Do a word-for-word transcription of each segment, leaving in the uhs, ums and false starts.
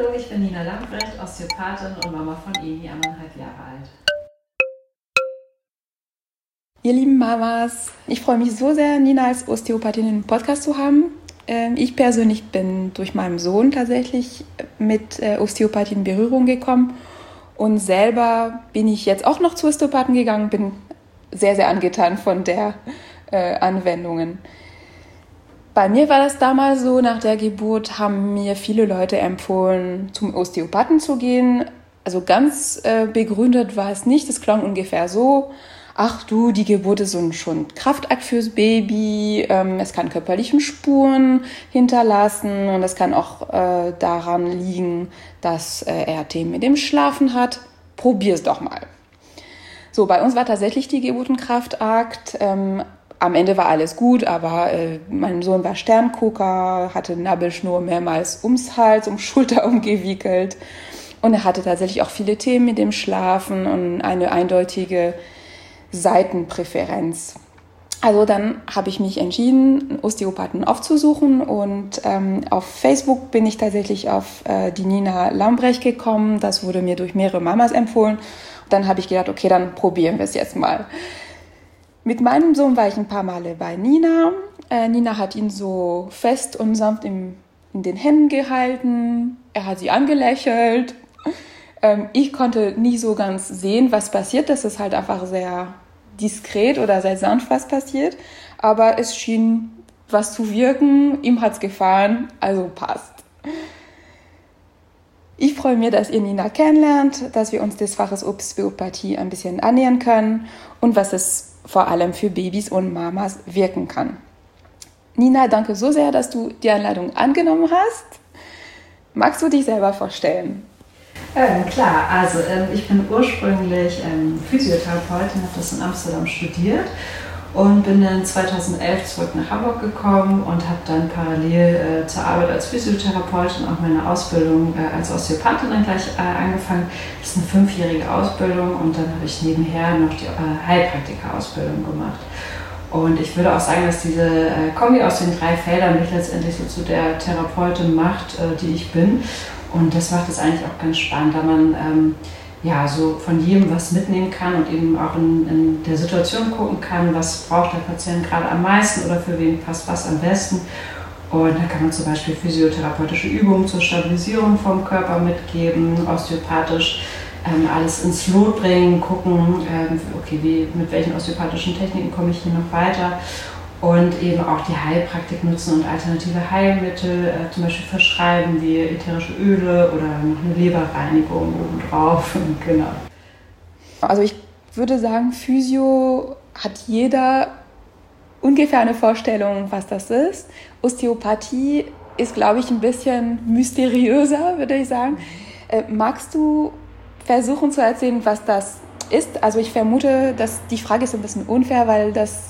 Hallo, ich bin Nina Lambrecht, Osteopathin und Mama von Emi, eineinhalb Jahre alt. Ihr lieben Mamas, ich freue mich so sehr, Nina als Osteopathin im Podcast zu haben. Ich persönlich bin durch meinen Sohn tatsächlich mit Osteopathie in Berührung gekommen und selber bin ich jetzt auch noch zu Osteopathen gegangen, bin sehr, sehr angetan von der äh, Anwendungen. Bei mir war das damals so, nach der Geburt haben mir viele Leute empfohlen, zum Osteopathen zu gehen. Also ganz äh, begründet war es nicht, es klang ungefähr so: Ach du, die Geburt ist schon ein Kraftakt fürs Baby, ähm, es kann körperliche Spuren hinterlassen und es kann auch äh, daran liegen, dass äh, er Themen mit dem Schlafen hat. Probier's doch mal. So, bei uns war tatsächlich die Geburt ein Kraftakt. Ähm, am Ende war alles gut, aber äh, mein Sohn war Sterngucker, hatte Nabelschnur mehrmals ums Hals, um Schulter umgewickelt und er hatte tatsächlich auch viele Themen mit dem Schlafen und eine eindeutige Seitenpräferenz. Also dann habe ich mich entschieden, einen Osteopathen aufzusuchen und ähm, auf Facebook bin ich tatsächlich auf äh, die Nina Lambrecht gekommen. Das wurde mir durch mehrere Mamas empfohlen. Und dann habe ich gedacht, okay, dann probieren wir es jetzt mal. Mit meinem Sohn war ich ein paar Male bei Nina. Äh, Nina hat ihn so fest und sanft im, in den Händen gehalten. Er hat sie angelächelt. Ähm, ich konnte nie so ganz sehen, was passiert. Das ist halt einfach sehr diskret oder sehr sanft, was passiert. Aber es schien was zu wirken. Ihm hat es gefallen, also passt. Ich freue mich, dass ihr Nina kennenlernt, dass wir uns des Faches Osteopathie ein bisschen annähern können und was es vor allem für Babys und Mamas wirken kann. Nina, danke so sehr, dass du die Einladung angenommen hast. Magst du dich selber vorstellen? Ähm, klar, also ähm, ich bin ursprünglich ähm, Physiotherapeutin, habe das in Amsterdam studiert und bin dann zweitausendelf zurück nach Hamburg gekommen und habe dann parallel äh, zur Arbeit als Physiotherapeutin auch meine Ausbildung äh, als Osteopathin dann gleich äh, angefangen. Das ist eine fünfjährige Ausbildung und dann habe ich nebenher noch die äh, Heilpraktika-Ausbildung gemacht. Und ich würde auch sagen, dass diese äh, Kombi aus den drei Feldern mich letztendlich so zu der Therapeutin macht, äh, die ich bin. Und das macht es eigentlich auch ganz spannend, da man ähm, ja, so von jedem was mitnehmen kann und eben auch in, in der Situation gucken kann, was braucht der Patient gerade am meisten oder für wen passt was am besten. Und da kann man zum Beispiel physiotherapeutische Übungen zur Stabilisierung vom Körper mitgeben, osteopathisch ähm, alles ins Lot bringen, gucken, ähm, okay, wie, mit welchen osteopathischen Techniken komme ich hier noch weiter. Und eben auch die Heilpraktik nutzen und alternative Heilmittel äh, zum Beispiel verschreiben, wie ätherische Öle oder noch eine Leberreinigung obendrauf. Genau. Also ich würde sagen, Physio hat jeder ungefähr eine Vorstellung, was das ist. Osteopathie ist, glaube ich, ein bisschen mysteriöser, würde ich sagen. Äh, magst du versuchen zu erzählen, was das ist? Also ich vermute, dass die Frage ist ein bisschen unfair, weil das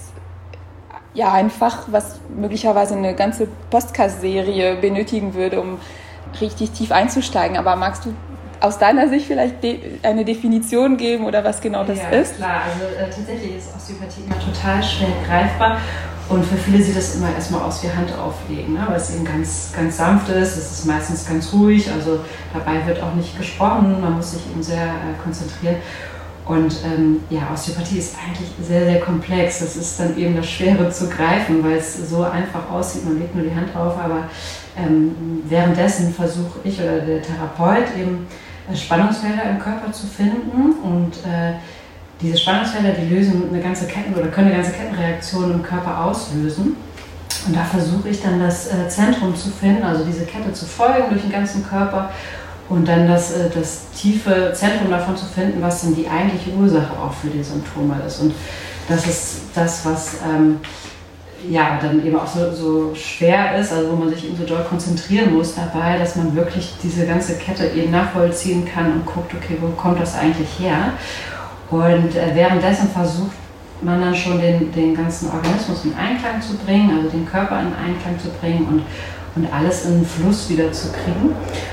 ja einfach, was möglicherweise eine ganze Podcast-Serie benötigen würde, um richtig tief einzusteigen. Aber magst du aus deiner Sicht vielleicht de- eine Definition geben oder was genau das ja, ist? Ja, klar. Also äh, tatsächlich ist Osteopathie immer total schwer greifbar und für viele sieht das immer erstmal aus wie Hand auflegen, ne? Weil es eben ganz, ganz sanft ist, es ist meistens ganz ruhig, also dabei wird auch nicht gesprochen, man muss sich eben sehr äh, konzentrieren. Und ähm, ja, Osteopathie ist eigentlich sehr, sehr komplex. Das ist dann eben das Schwere zu greifen, weil es so einfach aussieht, man legt nur die Hand auf, aber ähm, währenddessen versuche ich oder der Therapeut eben äh, Spannungsfelder im Körper zu finden und äh, diese Spannungsfelder, die lösen eine ganze Ketten oder können eine ganze Kettenreaktion im Körper auslösen. Und da versuche ich dann das äh, Zentrum zu finden, also diese Kette zu folgen durch den ganzen Körper. Und dann das, das tiefe Zentrum davon zu finden, was denn die eigentliche Ursache auch für die Symptome ist. Und das ist das, was ähm, ja, dann eben auch so, so schwer ist, also wo man sich eben so doll konzentrieren muss dabei, dass man wirklich diese ganze Kette eben nachvollziehen kann und guckt, okay, wo kommt das eigentlich her? Und äh, währenddessen versucht man dann schon den, den ganzen Organismus in Einklang zu bringen, also den Körper in Einklang zu bringen und, und alles in den Fluss wieder zu kriegen.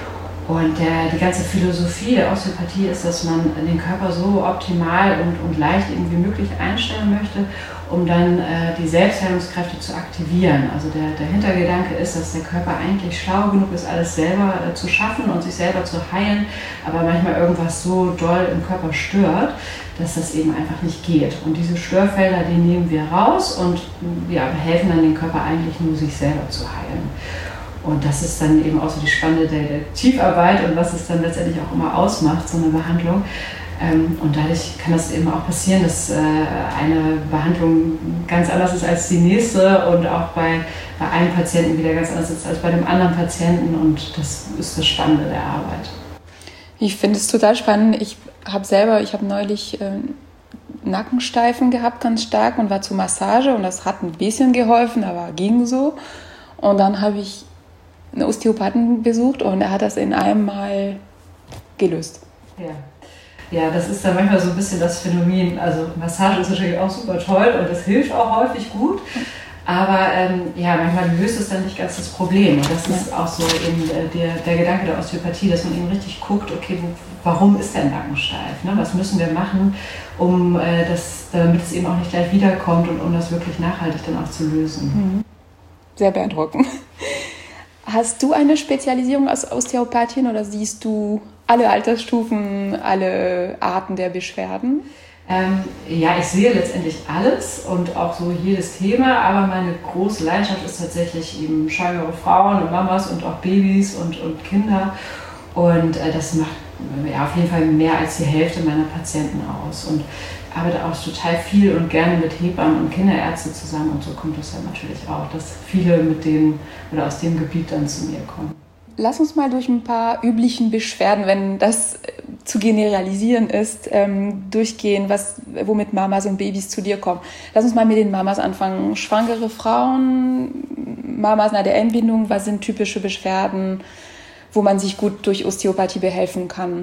Und der, die ganze Philosophie der Osteopathie ist, dass man den Körper so optimal und, und leicht wie möglich einstellen möchte, um dann äh, die Selbstheilungskräfte zu aktivieren. Also der, der Hintergedanke ist, dass der Körper eigentlich schlau genug ist, alles selber äh, zu schaffen und sich selber zu heilen, aber manchmal irgendwas so doll im Körper stört, dass das eben einfach nicht geht. Und diese Störfelder, die nehmen wir raus und ja, helfen dann den Körper eigentlich nur, sich selber zu heilen. Und das ist dann eben auch so die spannende Detektivarbeit und was es dann letztendlich auch immer ausmacht, so eine Behandlung. Und dadurch kann das eben auch passieren, dass eine Behandlung ganz anders ist als die nächste und auch bei, bei einem Patienten wieder ganz anders ist als bei dem anderen Patienten. Und das ist das Spannende der Arbeit. Ich finde es total spannend. Ich habe selber, ich habe neulich äh, Nackensteifen gehabt, ganz stark, und war zur Massage und das hat ein bisschen geholfen, aber ging so. Und dann habe ich einen Osteopathen besucht und er hat das in einem Mal gelöst. Ja. Ja, das ist dann manchmal so ein bisschen das Phänomen. Also Massage ist natürlich auch super toll und das hilft auch häufig gut. Aber ähm, ja, manchmal löst es dann nicht ganz das Problem. Und das ist auch so eben der, der Gedanke der Osteopathie, dass man eben richtig guckt, okay, wo, warum ist der Nacken steif? Ne? Was müssen wir machen, um äh, das, damit es eben auch nicht gleich wiederkommt und um das wirklich nachhaltig dann auch zu lösen. Sehr beeindruckend. Hast du eine Spezialisierung als Osteopathin oder siehst du alle Altersstufen, alle Arten der Beschwerden? Ähm, ja, ich sehe letztendlich alles und auch so jedes Thema, aber meine große Leidenschaft ist tatsächlich eben schwangere Frauen und Mamas und auch Babys und, und Kinder. Und äh, das macht ja, auf jeden Fall mehr als die Hälfte meiner Patienten aus. Und arbeite auch total viel und gerne mit Hebammen und Kinderärzten zusammen. Und so kommt es dann natürlich auch, dass viele mit dem oder aus dem Gebiet dann zu mir kommen. Lass uns mal durch ein paar üblichen Beschwerden, wenn das zu generalisieren ist, ähm, durchgehen, was, womit Mamas und Babys zu dir kommen. Lass uns mal mit den Mamas anfangen. Schwangere Frauen, Mamas nach der Entbindung, was sind typische Beschwerden, wo man sich gut durch Osteopathie behelfen kann?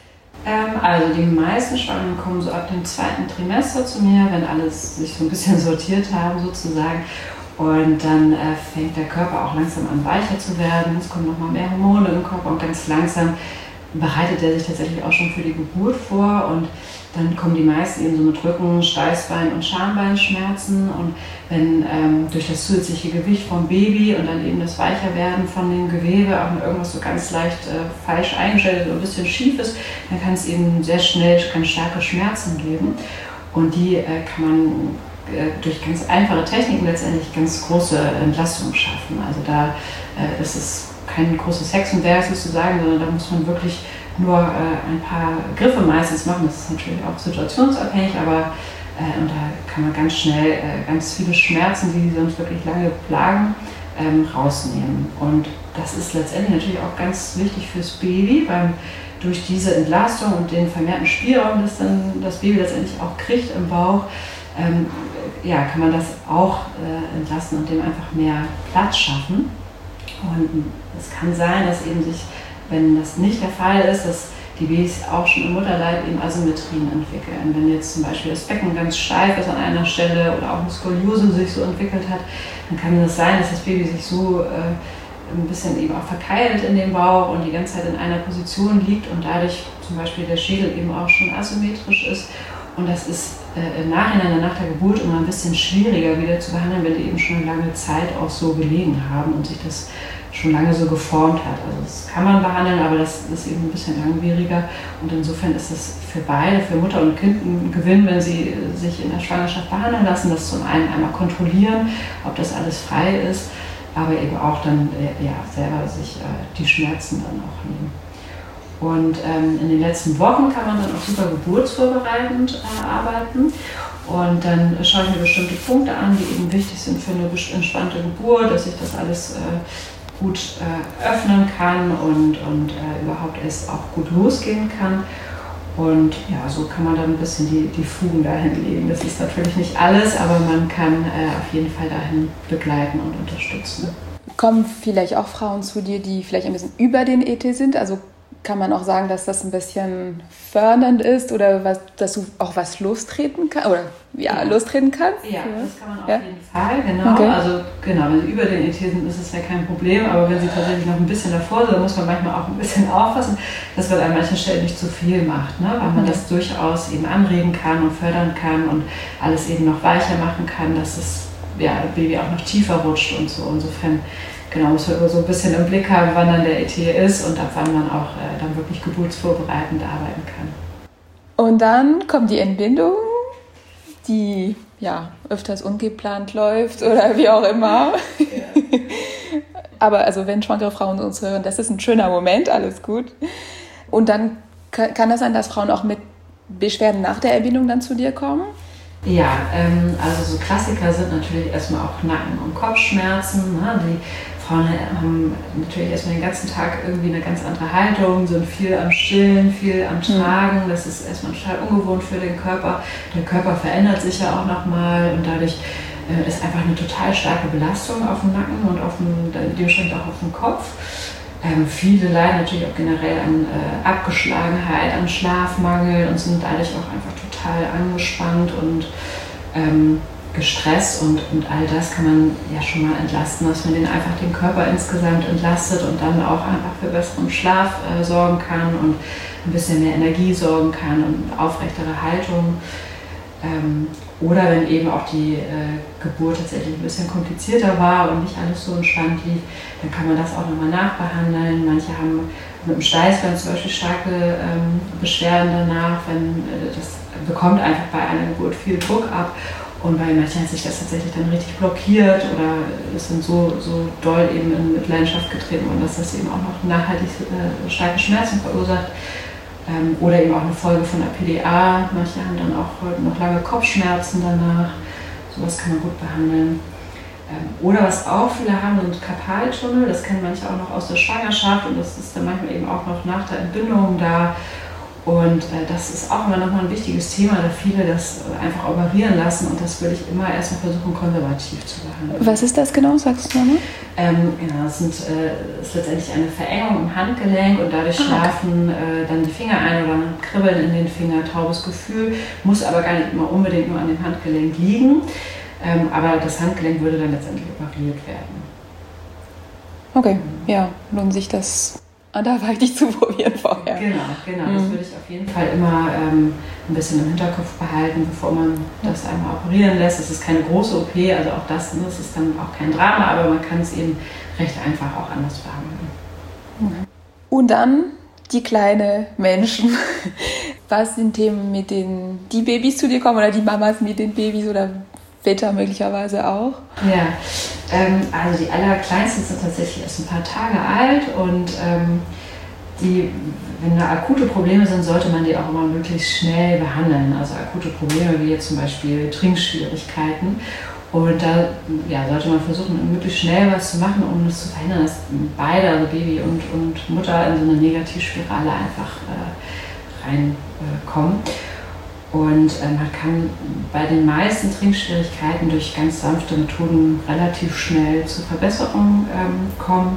Ähm, also die meisten Schwangeren kommen so ab dem zweiten Trimester zu mir, wenn alles sich so ein bisschen sortiert haben sozusagen. Und dann äh, fängt der Körper auch langsam an, weicher zu werden. Es kommen nochmal mehr Hormone im Körper und ganz langsam bereitet er sich tatsächlich auch schon für die Geburt vor. Und dann kommen die meisten eben so mit Rücken-, Steißbein- und Schambeinschmerzen. Und wenn ähm, durch das zusätzliche Gewicht vom Baby und dann eben das Weicherwerden von dem Gewebe auch noch irgendwas so ganz leicht äh, falsch eingestellt und ein bisschen schief ist, dann kann es eben sehr schnell ganz starke Schmerzen geben. Und die äh, kann man durch ganz einfache Techniken letztendlich ganz große Entlastung schaffen. Also da äh, ist es kein großes Hexenwerk sozusagen, sondern da muss man wirklich nur äh, ein paar Griffe meistens machen. Das ist natürlich auch situationsabhängig, aber äh, und da kann man ganz schnell äh, ganz viele Schmerzen, die sonst wirklich lange plagen, ähm, rausnehmen. Und das ist letztendlich natürlich auch ganz wichtig fürs Baby, weil durch diese Entlastung und den vermehrten Spielraum, das dann das Baby letztendlich auch kriegt im Bauch, ähm, ja, kann man das auch äh, entlasten und dem einfach mehr Platz schaffen. Und es kann sein, dass eben sich, wenn das nicht der Fall ist, dass die Babys auch schon im Mutterleib eben Asymmetrien entwickeln. Wenn jetzt zum Beispiel das Becken ganz steif ist an einer Stelle oder auch eine Skoliose sich so entwickelt hat, dann kann es sein, dass das Baby sich so äh, ein bisschen eben auch verkeilt in dem Bauch und die ganze Zeit in einer Position liegt und dadurch zum Beispiel der Schädel eben auch schon asymmetrisch ist. Und das ist äh, im Nachhinein, nach der Geburt, immer ein bisschen schwieriger wieder zu behandeln, wenn die eben schon eine lange Zeit auch so gelegen haben und sich das schon lange so geformt hat. Also das kann man behandeln, aber das ist eben ein bisschen langwieriger. Und insofern ist es für beide, für Mutter und Kind, ein Gewinn, wenn sie sich in der Schwangerschaft behandeln lassen, das zum einen einmal kontrollieren, ob das alles frei ist, aber eben auch dann äh, ja, selber sich äh, die Schmerzen dann auch nehmen. Und ähm, in den letzten Wochen kann man dann auch super geburtsvorbereitend äh, arbeiten. Und dann schaue ich mir bestimmte Punkte an, die eben wichtig sind für eine entspannte Geburt, dass ich das alles äh, gut äh, öffnen kann und, und äh, überhaupt erst auch gut losgehen kann. Und ja, so kann man dann ein bisschen die, die Fugen dahin legen. Das ist natürlich nicht alles, aber man kann äh, auf jeden Fall dahin begleiten und unterstützen. Kommen vielleicht auch Frauen zu dir, die vielleicht ein bisschen über den E T sind, also kann man auch sagen, dass das ein bisschen fördernd ist oder was, dass du auch was lostreten kannst oder ja, ja. lostreten kannst? Ja, das kann man auf ja. jeden Fall, genau. Okay. Also genau, wenn sie über den E T sind, ist es ja kein Problem, aber wenn sie tatsächlich noch ein bisschen davor sind, dann muss man manchmal auch ein bisschen aufpassen, dass man an manchen Stellen nicht zu viel macht, ne? Weil man okay. das durchaus eben anregen kann und fördern kann und alles eben noch weicher machen kann, dass es ja, das Baby auch noch tiefer rutscht und so. Insofern genau, muss man so ein bisschen im Blick haben, wann dann der E T ist und ab wann man auch äh, dann wirklich geburtsvorbereitend arbeiten kann. Und dann kommt die Entbindung, die ja öfters ungeplant läuft oder wie auch immer. Ja. Aber also wenn schwangere Frauen uns hören, das ist ein schöner Moment, alles gut. Und dann kann das sein, dass Frauen auch mit Beschwerden nach der Entbindung dann zu dir kommen? Ja, ähm, also so Klassiker sind natürlich erstmal auch Nacken- und Kopfschmerzen. Ne? Die Frauen haben natürlich erstmal den ganzen Tag irgendwie eine ganz andere Haltung, sind viel am Stillen, viel am Tragen. Das ist erstmal total ungewohnt für den Körper. Der Körper verändert sich ja auch nochmal und dadurch äh, ist einfach eine total starke Belastung auf dem Nacken und auf dem, dementsprechend auch auf dem Kopf. Ähm, viele leiden natürlich auch generell an äh, Abgeschlagenheit, an Schlafmangel und sind dadurch auch einfach total angespannt und ähm, gestresst und, und all das kann man ja schon mal entlasten, dass man den einfach den Körper insgesamt entlastet und dann auch einfach für besseren Schlaf äh, sorgen kann und ein bisschen mehr Energie sorgen kann und aufrechtere Haltung. Ähm, oder wenn eben auch die äh, Geburt tatsächlich ein bisschen komplizierter war und nicht alles so entspannt lief, dann kann man das auch nochmal nachbehandeln. Manche haben mit dem Steißbein zum Beispiel starke ähm, Beschwerden danach, wenn äh, das bekommt einfach bei einer Geburt viel Druck ab. Und bei manchen hat sich das tatsächlich dann richtig blockiert oder es sind so, so doll eben in Mitleidenschaft getreten worden, dass das eben auch noch nachhaltig äh, starke Schmerzen verursacht. Ähm, oder eben auch eine Folge von der P D A. Manche haben dann auch noch lange Kopfschmerzen danach. Sowas kann man gut behandeln. Ähm, oder was auch viele haben, sind Karpaltunnel. Das kennen manche auch noch aus der Schwangerschaft und das ist dann manchmal eben auch noch nach der Entbindung da. Und äh, das ist auch immer nochmal ein wichtiges Thema, da viele das äh, einfach operieren lassen und das würde ich immer erstmal versuchen, konservativ zu behandeln. Was ist das genau, sagst du nochmal? Ähm, genau, das sind, äh, ist letztendlich eine Verengung im Handgelenk und dadurch ah, schlafen äh, dann die Finger ein oder ein Kribbeln in den Finger, taubes Gefühl, muss aber gar nicht immer unbedingt nur an dem Handgelenk liegen, ähm, aber das Handgelenk würde dann letztendlich operiert werden. Okay, ja, lohnt sich das anderweitig zu probieren vorher. Genau, genau. Mhm. Das würde ich auf jeden Fall immer ähm, ein bisschen im Hinterkopf behalten, bevor man das einmal operieren lässt. Es ist keine große O P, also auch das, das ist dann auch kein Drama, aber man kann es eben recht einfach auch anders behandeln. Und dann die kleinen Menschen. Was sind Themen, mit denen die Babys zu dir kommen oder die Mamas mit den Babys oder Väter möglicherweise auch? Ja, ähm, also die allerkleinsten sind tatsächlich erst ein paar Tage alt und ähm, die, wenn da akute Probleme sind, sollte man die auch immer möglichst schnell behandeln. Also akute Probleme wie jetzt zum Beispiel Trinkschwierigkeiten. Und da ja, sollte man versuchen, möglichst schnell was zu machen, um das zu verhindern, dass beide, also Baby und, und Mutter, in so eine Negativspirale einfach äh, reinkommen. Äh, Und äh, man kann bei den meisten Trinkschwierigkeiten durch ganz sanfte Methoden relativ schnell zur Verbesserung ähm, kommen.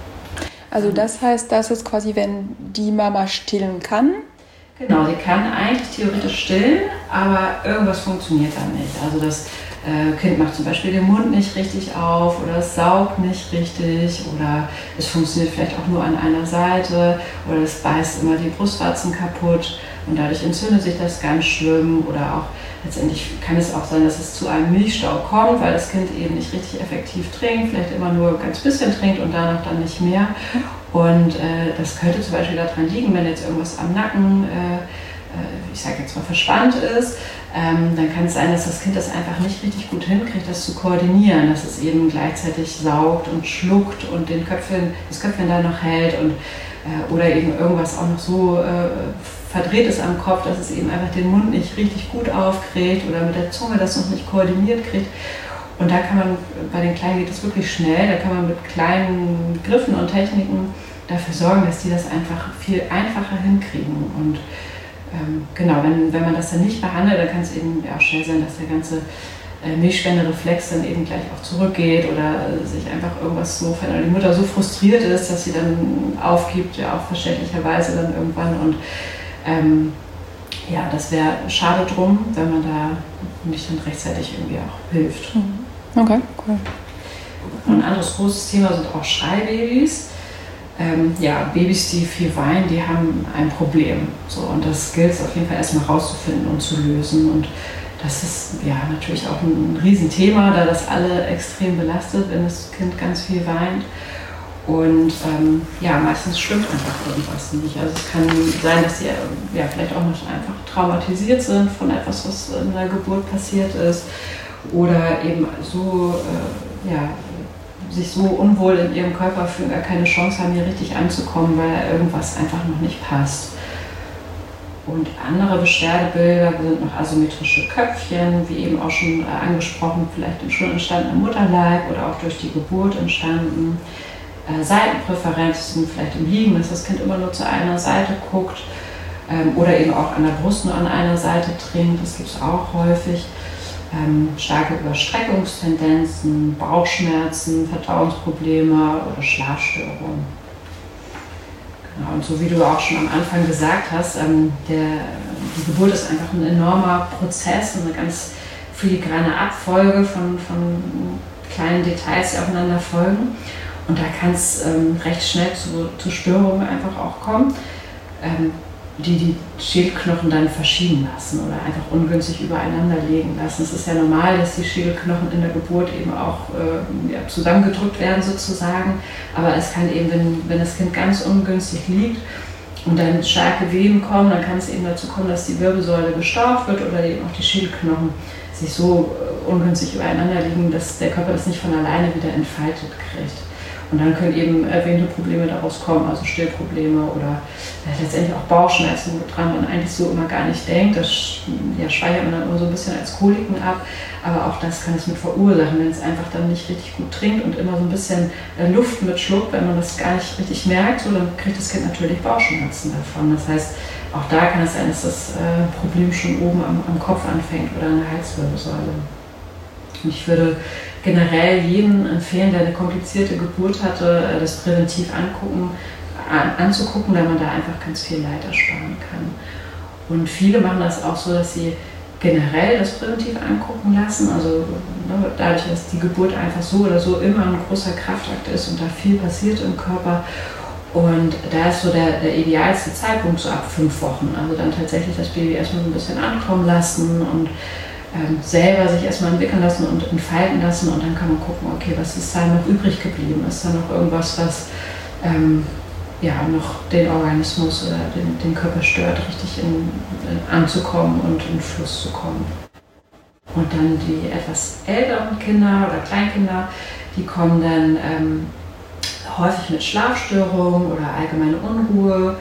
Also das heißt, das ist quasi, wenn die Mama stillen kann? Genau, sie kann eigentlich theoretisch stillen, aber irgendwas funktioniert da nicht. Also das äh, Kind macht zum Beispiel den Mund nicht richtig auf oder es saugt nicht richtig oder es funktioniert vielleicht auch nur an einer Seite oder es beißt immer die Brustwarzen kaputt. Und dadurch entzündet sich das ganz schlimm oder auch letztendlich kann es auch sein, dass es zu einem Milchstau kommt, weil das Kind eben nicht richtig effektiv trinkt, vielleicht immer nur ein ganz bisschen trinkt und danach dann nicht mehr. Und äh, das könnte zum Beispiel daran liegen, wenn jetzt irgendwas am Nacken, äh, äh, ich sage jetzt mal, verspannt ist, ähm, dann kann es sein, dass das Kind das einfach nicht richtig gut hinkriegt, das zu koordinieren, dass es eben gleichzeitig saugt und schluckt und den Köpfchen, das Köpfchen da noch hält und äh, oder eben irgendwas auch noch so äh, verdreht ist am Kopf, dass es eben einfach den Mund nicht richtig gut aufkriegt oder mit der Zunge das noch nicht koordiniert kriegt. Und da kann man, bei den Kleinen geht es wirklich schnell, da kann man mit kleinen Griffen und Techniken dafür sorgen, dass die das einfach viel einfacher hinkriegen. Und ähm, genau, wenn, wenn man das dann nicht behandelt, dann kann es eben ja, schnell sein, dass der ganze Milchspendereflex dann eben gleich auch zurückgeht oder sich einfach irgendwas so verändert, die Mutter so frustriert ist, dass sie dann aufgibt, ja auch verständlicherweise dann irgendwann und ähm, ja, das wäre schade drum, wenn man da nicht dann rechtzeitig irgendwie auch hilft. Okay, cool. Ein anderes großes Thema sind auch Schreibabys. Ähm, ja, Babys, die viel weinen, die haben ein Problem. So, und das gilt es auf jeden Fall erstmal rauszufinden und zu lösen. Und das ist ja natürlich auch ein Riesenthema, da das alle extrem belastet, wenn das Kind ganz viel weint. Und ähm, ja, meistens stimmt einfach irgendwas nicht. Also es kann sein, dass sie ja, vielleicht auch noch einfach traumatisiert sind von etwas, was in der Geburt passiert ist. Oder eben so, äh, ja, sich so unwohl in ihrem Körper fühlen, gar keine Chance haben, hier richtig anzukommen, weil irgendwas einfach noch nicht passt. Und andere Beschwerdebilder sind noch asymmetrische Köpfchen, wie eben auch schon äh, angesprochen, vielleicht schon entstanden im Mutterleib oder auch durch die Geburt entstanden. Äh, Seitenpräferenzen, vielleicht im Liegen, dass das Kind immer nur zu einer Seite guckt ähm, oder eben auch an der Brust nur an einer Seite trinkt, das gibt es auch häufig. Ähm, starke Überstreckungstendenzen, Bauchschmerzen, Verdauungsprobleme oder Schlafstörungen. Genau, und so wie du auch schon am Anfang gesagt hast, ähm, der, die Geburt ist einfach ein enormer Prozess, eine ganz filigrane Abfolge von, von kleinen Details, die aufeinander folgen. Und da kann es ähm, recht schnell zu, zu Störungen einfach auch kommen, ähm, die die Schädelknochen dann verschieben lassen oder einfach ungünstig übereinander liegen lassen. Es ist ja normal, dass die Schädelknochen in der Geburt eben auch äh, ja, zusammengedrückt werden sozusagen, aber es kann eben, wenn, wenn das Kind ganz ungünstig liegt und dann starke Wehen kommen, dann kann es eben dazu kommen, dass die Wirbelsäule gestaucht wird oder eben auch die Schädelknochen sich so äh, ungünstig übereinander liegen, dass der Körper das nicht von alleine wieder entfaltet kriegt. Und dann können eben erwähnte Probleme daraus kommen, also Stillprobleme oder äh, letztendlich auch Bauchschmerzen, woran man eigentlich so immer gar nicht denkt. Das ja, speichert man dann immer so ein bisschen als Koliken ab, aber auch das kann es mit verursachen, wenn es einfach dann nicht richtig gut trinkt und immer so ein bisschen äh, Luft mitschluckt, wenn man das gar nicht richtig merkt, so, dann kriegt das Kind natürlich Bauchschmerzen davon. Das heißt, auch da kann es sein, dass das äh, Problem schon oben am, am Kopf anfängt oder an der Halswirbelsäule. Und ich würde generell jedem empfehlen, der eine komplizierte Geburt hatte, das präventiv angucken, an, anzugucken, da man da einfach ganz viel Leid ersparen kann. Und viele machen das auch so, dass sie generell das präventiv angucken lassen, also ne, dadurch, dass die Geburt einfach so oder so immer ein großer Kraftakt ist und da viel passiert im Körper. Und da ist so der, der idealste Zeitpunkt so ab fünf Wochen, also dann tatsächlich das Baby erstmal so ein bisschen ankommen lassen und ähm, selber sich erstmal entwickeln lassen und entfalten lassen und dann kann man gucken, okay, was ist da noch übrig geblieben? Ist da noch irgendwas, was ähm, ja, noch den Organismus oder den, den Körper stört, richtig in, in, anzukommen und in Fluss zu kommen? Und dann die etwas älteren Kinder oder Kleinkinder, die kommen dann ähm, häufig mit Schlafstörungen oder allgemeine Unruhe.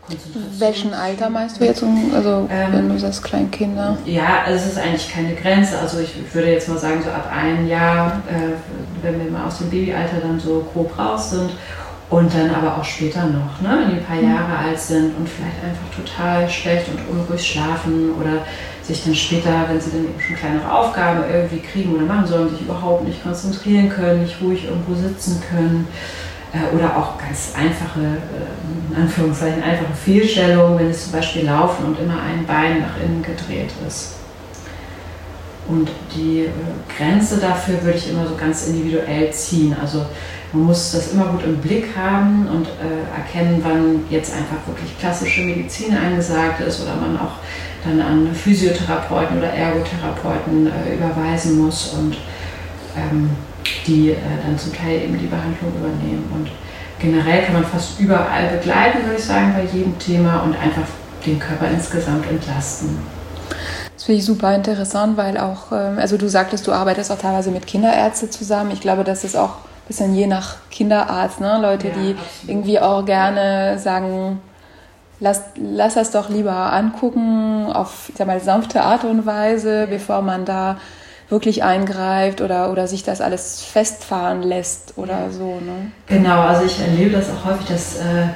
Welchen Alter meinst du jetzt, also ähm, wenn du sagst Kleinkinder? Ja, also es ist eigentlich keine Grenze. Also ich würde jetzt mal sagen, so ab einem Jahr, äh, wenn wir mal aus dem Babyalter dann so grob raus sind und dann aber auch später noch, ne, wenn die ein paar Jahre mhm. alt sind und vielleicht einfach total schlecht und unruhig schlafen oder sich dann später, wenn sie dann eben schon kleinere Aufgaben irgendwie kriegen oder machen sollen, sich überhaupt nicht konzentrieren können, nicht ruhig irgendwo sitzen können. Oder auch ganz einfache, in Anführungszeichen, einfache Fehlstellungen, wenn es zum Beispiel laufen und immer ein Bein nach innen gedreht ist. Und die Grenze dafür würde ich immer so ganz individuell ziehen. Also man muss das immer gut im Blick haben und äh, erkennen, wann jetzt einfach wirklich klassische Medizin angesagt ist oder man auch dann an Physiotherapeuten oder Ergotherapeuten äh, überweisen muss und ähm, die äh, dann zum Teil eben die Behandlung übernehmen. Und generell kann man fast überall begleiten, würde ich sagen, bei jedem Thema und einfach den Körper insgesamt entlasten. Das finde ich super interessant, weil auch, also du sagtest, du arbeitest auch teilweise mit Kinderärzten zusammen. Ich glaube, das ist auch ein bisschen je nach Kinderarzt, ne? Leute, ja, die absolut. Irgendwie auch gerne sagen, lass, lass das doch lieber angucken auf, ich sag mal, sanfte Art und Weise, ja. bevor man da wirklich eingreift oder, oder sich das alles festfahren lässt oder ja. so. Ne? Genau, also ich erlebe das auch häufig, dass äh,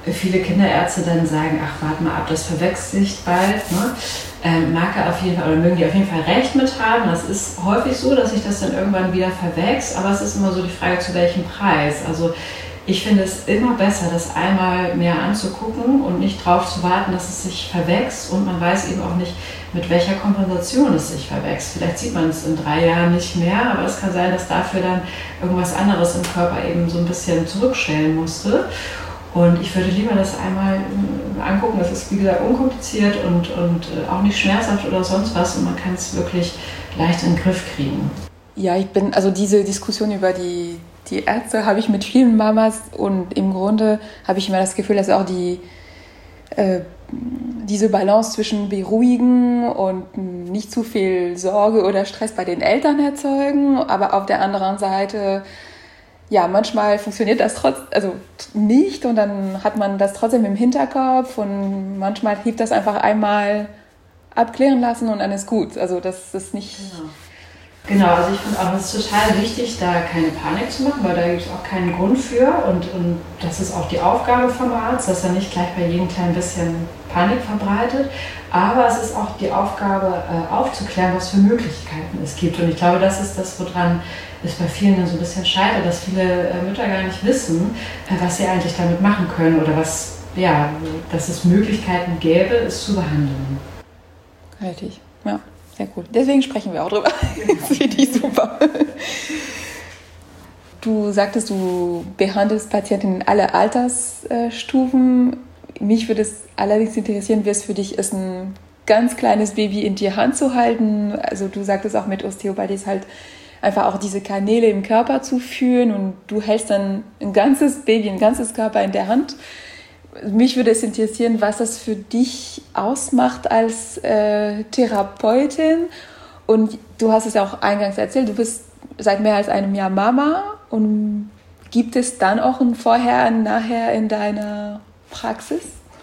viele Kinderärzte dann sagen, ach, warte mal ab, das verwechselt sich bald, ne? Ähm, mag er auf jeden Fall, oder mögen die auf jeden Fall recht mit haben. Das ist häufig so, dass sich das dann irgendwann wieder verwächst, aber es ist immer so die Frage, zu welchem Preis. Also ich finde es immer besser, das einmal mehr anzugucken und nicht darauf zu warten, dass es sich verwächst, und man weiß eben auch nicht, mit welcher Kompensation es sich verwächst. Vielleicht sieht man es in drei Jahren nicht mehr, aber es kann sein, dass dafür dann irgendwas anderes im Körper eben so ein bisschen zurückstellen musste. Und ich würde lieber das einmal angucken. Das ist, wie gesagt, unkompliziert und, und auch nicht schmerzhaft oder sonst was. Und man kann es wirklich leicht in den Griff kriegen. Ja, ich bin, also diese Diskussion über die, die Ärzte habe ich mit vielen Mamas. Und im Grunde habe ich immer das Gefühl, dass auch die, äh, diese Balance zwischen beruhigen und nicht zu viel Sorge oder Stress bei den Eltern erzeugen. Aber auf der anderen Seite, ja, manchmal funktioniert das trotz, also nicht, und dann hat man das trotzdem im Hinterkopf, und manchmal hilft das einfach einmal abklären lassen und dann ist gut. Also das ist nicht... Genau. Genau, also ich finde auch, es ist total wichtig, da keine Panik zu machen, weil da gibt es auch keinen Grund für, und, und das ist auch die Aufgabe vom Arzt, dass er nicht gleich bei jedem kleinen bisschen Panik verbreitet, aber es ist auch die Aufgabe, äh, aufzuklären, was für Möglichkeiten es gibt, und ich glaube, das ist das, woran es bei vielen dann so ein bisschen scheitert, dass viele äh, Mütter gar nicht wissen, äh, was sie eigentlich damit machen können oder was, ja, dass es Möglichkeiten gäbe, es zu behandeln. Richtig, ja. Sehr cool. Deswegen sprechen wir auch drüber. Das finde ich super. Du sagtest, du behandelst Patienten in alle Altersstufen. Mich würde es allerdings interessieren, wie es für dich ist, ein ganz kleines Baby in die Hand zu halten. Also du sagtest auch, mit Osteopathie ist halt einfach auch diese Kanäle im Körper zu fühlen, und du hältst dann ein ganzes Baby, ein ganzes Körper in der Hand. Mich würde es interessieren, was das für dich ausmacht als äh, Therapeutin. Und du hast es ja auch eingangs erzählt, du bist seit mehr als einem Jahr Mama. Und gibt es dann auch ein Vorher und Nachher in deiner Praxis?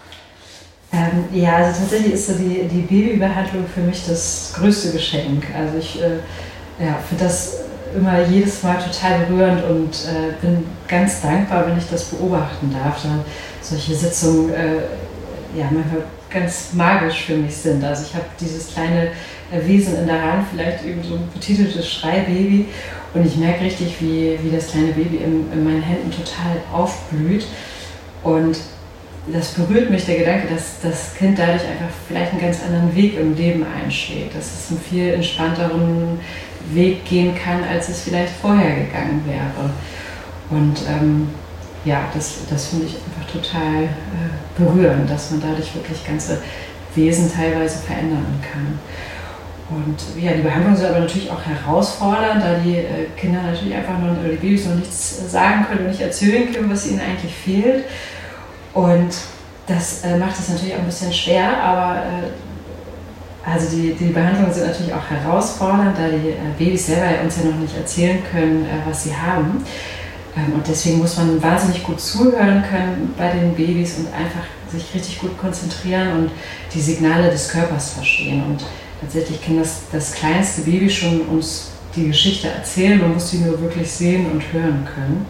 Ähm, ja, also tatsächlich ist so die, die Babybehandlung für mich das größte Geschenk. Also ich äh, ja, finde das immer jedes Mal total berührend und äh, bin ganz dankbar, wenn ich das beobachten darf. Dann solche Sitzungen äh, ja, manchmal ganz magisch für mich sind. Also ich habe dieses kleine äh, Wesen in der Hand, vielleicht eben so ein betiteltes Schreibaby, und ich merke richtig, wie, wie das kleine Baby in, in meinen Händen total aufblüht, und das berührt mich, der Gedanke, dass das Kind dadurch einfach vielleicht einen ganz anderen Weg im Leben einschlägt, dass es einen viel entspannteren Weg gehen kann, als es vielleicht vorher gegangen wäre. Und ähm, ja, das, das finde ich einfach total äh, berührend, dass man dadurch wirklich ganze Wesen teilweise verändern kann. Und ja, die Behandlung soll aber natürlich auch herausfordern, da die äh, Kinder natürlich einfach noch, oder die Babys noch nichts sagen können und nicht erzählen können, was ihnen eigentlich fehlt. Und das äh, macht es natürlich auch ein bisschen schwer, aber äh, also die, die Behandlungen sind natürlich auch herausfordernd, da die äh, Babys selber uns ja noch nicht erzählen können, äh, was sie haben. Ähm, und deswegen muss man wahnsinnig gut zuhören können bei den Babys und einfach sich richtig gut konzentrieren und die Signale des Körpers verstehen. Und tatsächlich kann das, das kleinste Baby schon uns die Geschichte erzählen, man muss sie nur wirklich sehen und hören können.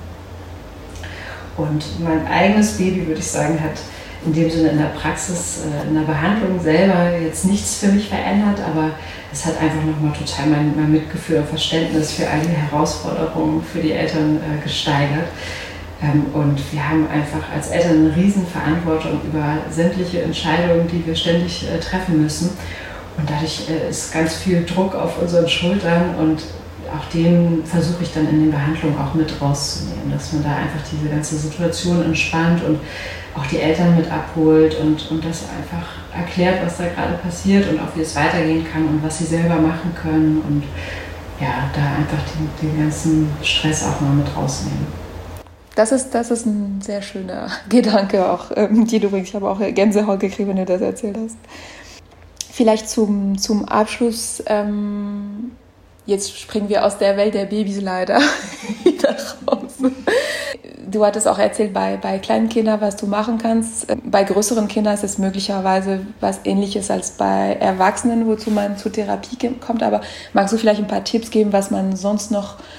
Und mein eigenes Baby, würde ich sagen, hat in dem Sinne in der Praxis, in der Behandlung selber jetzt nichts für mich verändert, aber es hat einfach nochmal total mein, mein Mitgefühl und Verständnis für all die Herausforderungen für die Eltern äh, gesteigert. Ähm, und wir haben einfach als Eltern eine riesen Verantwortung über sämtliche Entscheidungen, die wir ständig äh, treffen müssen. Und dadurch äh, ist ganz viel Druck auf unseren Schultern, und auch den versuche ich dann in den Behandlungen auch mit rauszunehmen, dass man da einfach diese ganze Situation entspannt und auch die Eltern mit abholt und, und das einfach erklärt, was da gerade passiert und auch wie es weitergehen kann und was sie selber machen können, und ja, da einfach den, den ganzen Stress auch mal mit rausnehmen. Das ist, das ist ein sehr schöner Gedanke, auch ähm, die du bringst. Ich habe auch Gänsehaut gekriegt, wenn du das erzählt hast. Vielleicht zum, zum Abschluss, ähm, jetzt springen wir aus der Welt der Babys leider wieder raus. Du hattest auch erzählt, bei, bei kleinen Kindern, was du machen kannst. Bei größeren Kindern ist es möglicherweise was Ähnliches als bei Erwachsenen, wozu man zur Therapie kommt. Aber magst du vielleicht ein paar Tipps geben, was man sonst noch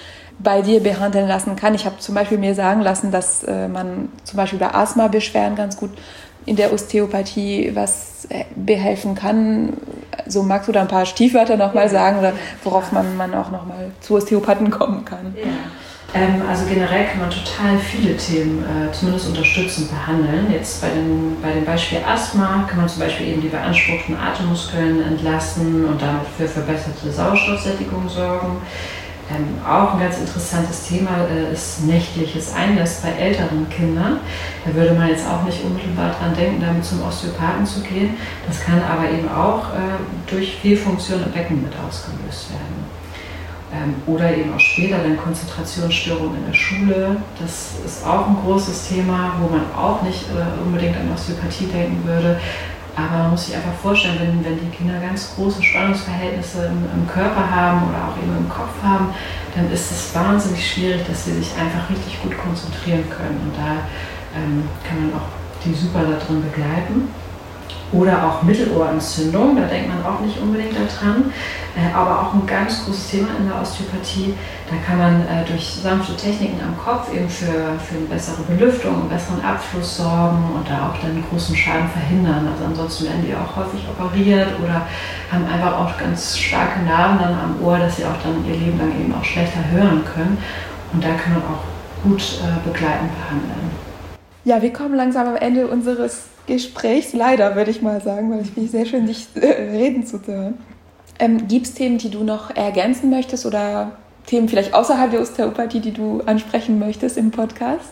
bei dir behandeln lassen kann. Ich habe zum Beispiel mir sagen lassen, dass äh, man zum Beispiel bei Asthma-Beschwerden ganz gut in der Osteopathie was behelfen kann. So, magst du da ein paar Stichwörter nochmal sagen, oder worauf man, man auch nochmal zu Osteopathen kommen kann? Ja. Ähm, also generell kann man total viele Themen äh, zumindest unterstützend behandeln. Jetzt bei, den, bei dem Beispiel Asthma kann man zum Beispiel eben die beanspruchten Atemmuskeln entlasten und damit für verbesserte Sauerstoffsättigung sorgen. Ähm, auch ein ganz interessantes Thema äh, ist nächtliches Einnässen bei älteren Kindern. Da würde man jetzt auch nicht unmittelbar dran denken, damit zum Osteopathen zu gehen. Das kann aber eben auch äh, durch Fehlfunktion im Becken mit ausgelöst werden. Ähm, oder eben auch später dann Konzentrationsstörungen in der Schule. Das ist auch ein großes Thema, wo man auch nicht äh, unbedingt an Osteopathie denken würde. Aber man muss sich einfach vorstellen, wenn, wenn die Kinder ganz große Spannungsverhältnisse im, im Körper haben oder auch eben im Kopf haben, dann ist es wahnsinnig schwierig, dass sie sich einfach richtig gut konzentrieren können. Und da ähm, kann man auch die super da drin begleiten. Oder auch Mittelohrentzündung, da denkt man auch nicht unbedingt daran, äh, aber auch ein ganz großes Thema in der Osteopathie. Da kann man äh, durch sanfte Techniken am Kopf eben für, für eine bessere Belüftung, einen besseren Abfluss sorgen und da auch dann großen Schaden verhindern. Also ansonsten werden die auch häufig operiert oder haben einfach auch ganz starke Narben dann am Ohr, dass sie auch dann ihr Leben lang eben auch schlechter hören können. Und da kann man auch gut äh, begleitend behandeln. Ja, wir kommen langsam am Ende unseres Gesprächs, leider würde ich mal sagen, weil ich finde es sehr schön, dich äh, reden zu hören. Ähm, Gibt es Themen, die du noch ergänzen möchtest oder Themen vielleicht außerhalb der Osteopathie, die du ansprechen möchtest im Podcast?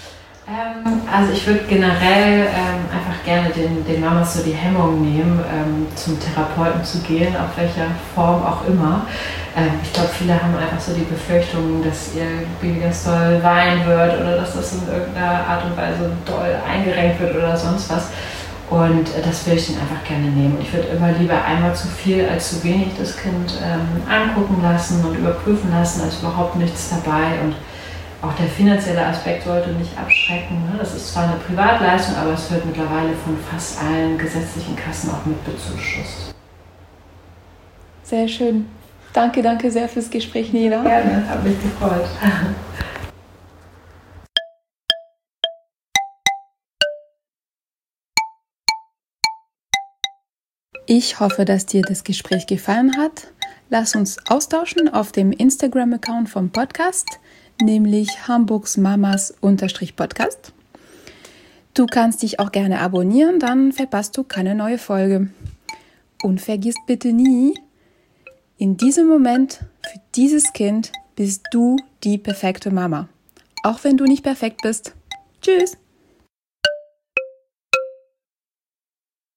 Ähm, also ich würde generell ähm, einfach gerne den, den Mamas so die Hemmung nehmen, ähm, zum Therapeuten zu gehen, auf welcher Form auch immer. Ähm, ich glaube, viele haben einfach so die Befürchtung, dass ihr Baby ganz doll weinen wird oder dass das in irgendeiner Art und Weise doll eingerenkt wird oder sonst was. Und äh, das würde ich ihnen einfach gerne nehmen. Ich würde immer lieber einmal zu viel als zu wenig das Kind ähm, angucken lassen und überprüfen lassen, als überhaupt nichts dabei. Und auch der finanzielle Aspekt sollte nicht abschrecken. Das ist zwar eine Privatleistung, aber es wird mittlerweile von fast allen gesetzlichen Kassen auch mit bezuschusst. Sehr schön. Danke, danke sehr fürs Gespräch, Nina. Gerne, hat mich gefreut. Ich hoffe, dass dir das Gespräch gefallen hat. Lass uns austauschen auf dem Instagram-Account vom Podcast, nämlich Hamburgs Mamas-Podcast. Du kannst dich auch gerne abonnieren, dann verpasst du keine neue Folge. Und vergiss bitte nie, in diesem Moment, für dieses Kind, bist du die perfekte Mama. Auch wenn du nicht perfekt bist. Tschüss!